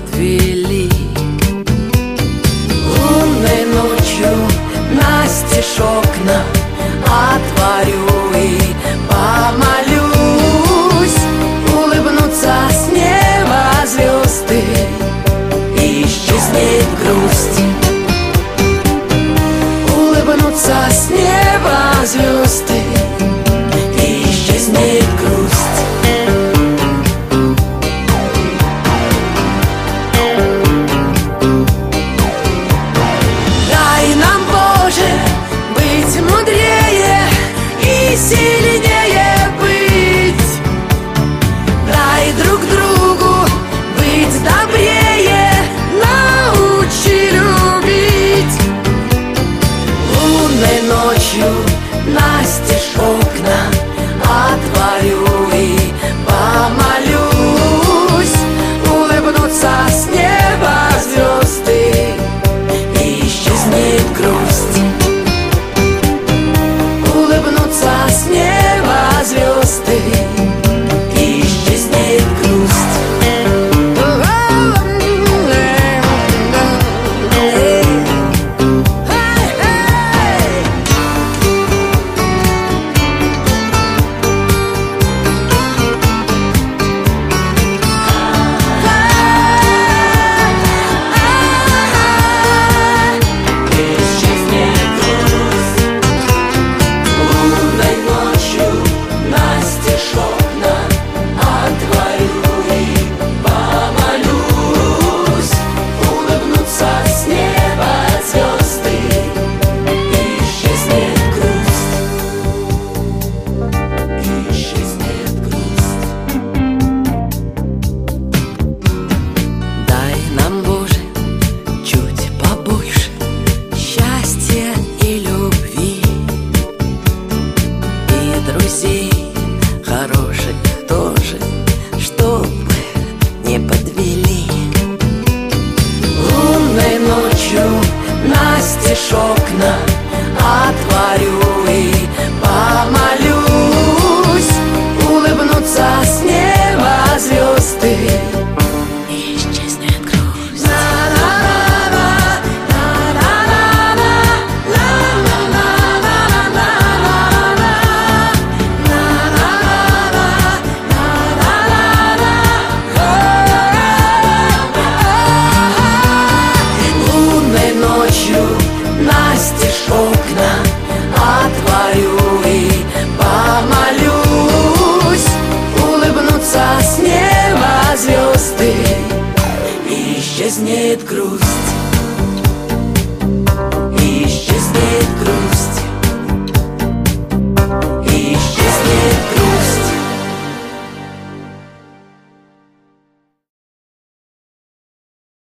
подвели. Лунной ночью настежь окна отворю и помолюсь. Улыбнутся с неба звезды, и исчезнет грусть. Улыбнутся с неба звезды, и исчезнет грусть. Дай нам, Боже, быть мудрее и сильнее быть. Дай друг другу быть добрее, научи любить. Лунной ночью настежь окна отворю и помолюсь. Улыбнутся с неба звезды, и исчезнет грусть. Улыбнутся с неба звезды, и исчезнет грусть. Друзей хороших тоже, чтоб не подвели. Лунной ночью настежь окна